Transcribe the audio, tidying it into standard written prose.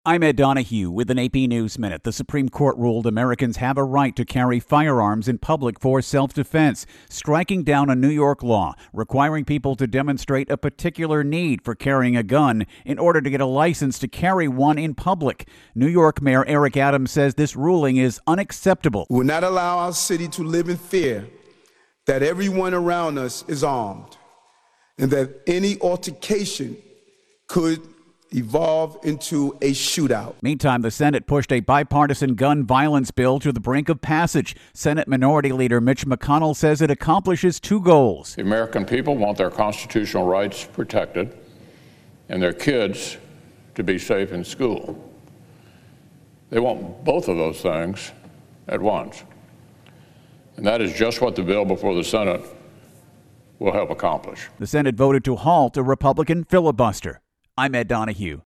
I'm Ed Donahue with an AP News Minute. The Supreme Court ruled Americans have a right to carry firearms in public for self-defense, striking down a New York law requiring people to demonstrate a particular need for carrying a gun in order to get a license to carry one in public. New York Mayor Eric Adams says this ruling is unacceptable. We will not allow our city to live in fear that everyone around us is armed and that any altercation could evolve into a shootout. Meantime, the Senate pushed a bipartisan gun violence bill to the brink of passage. Senate Minority Leader Mitch McConnell says it accomplishes two goals. The American people want their constitutional rights protected and their kids to be safe in school. They want both of those things at once. And that is just what the bill before the Senate will help accomplish. The Senate voted to halt a Republican filibuster. I'm Ed Donahue.